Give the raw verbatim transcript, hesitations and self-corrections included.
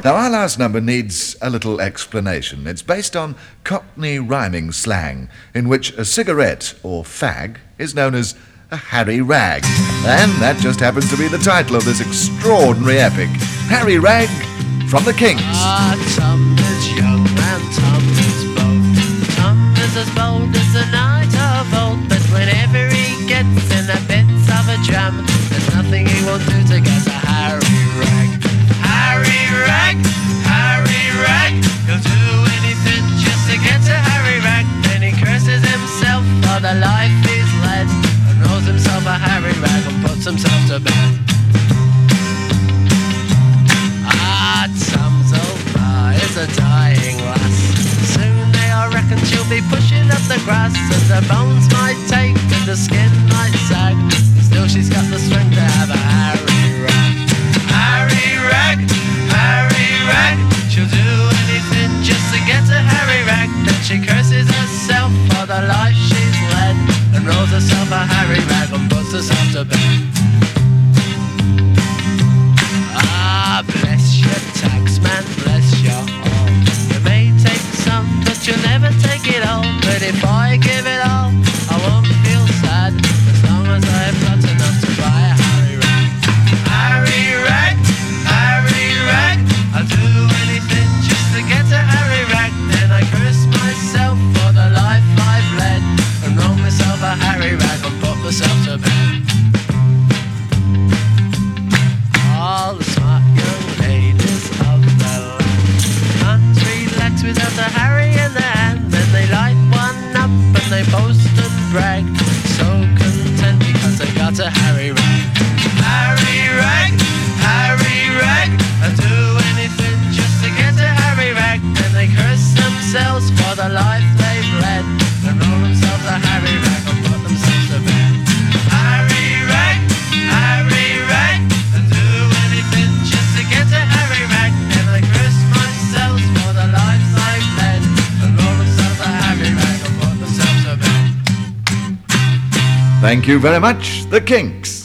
Now, our last number needs a little explanation. It's based on Cockney rhyming slang, in which a cigarette, or fag, is known as a Harry Rag. And that just happens to be the title of this extraordinary epic. Harry Rag from the Kinks. Ah, Tom is young and Tom is bold. Tom is as bold as the night of old, but whenever he gets in a bit of a jam, there's nothing he won't do to get a Harry Rag. Harry Rag, Harry Rag, he'll do anything just to get to Harry Rag. Then he curses himself for the life he's led, and rolls himself a Harry Rag and puts himself to bed. Ah, Tom's old ma is a dying lass. Soon they all reckon she'll be pushing up the grass, and the bones might take and the skin might sag. Still she's got the strength to have a Harry Rag. Harry Rag, Harry Rag, she'll do anything just to get to Harry Rag. Then she curses herself for the life she's led, and rolls herself a Harry Rag and puts herself to bed. Ah, bless your taxman, bless your all. You may take some, but you'll never take it all. But if I give it all, I won't feel sad, as long as I've got enough to buy a Harry Rag. Harry Rag, Harry Rag, I'll do anything just to get to Harry Rag. Then I curse myself for the life I've led, and roll myself a Harry Rag and put myself to bed. All the smart young ladies of the land can't relax without a Harry in their hand. Then they light one up and they boast and brag, so content because they got a Harry Rag. Harry Rag, Harry Rag, I'll do anything just to get a Harry Rag. Then they curse themselves for the life they've led, and roll themselves a Harry Rag and put themselves to bed. Harry Rag, Harry Rag, I'll do anything just to get a Harry Rag. Then I curse myself for the life I've led, and roll themselves a Harry Rag and put themselves to bed. Thank you very much, the Kinks.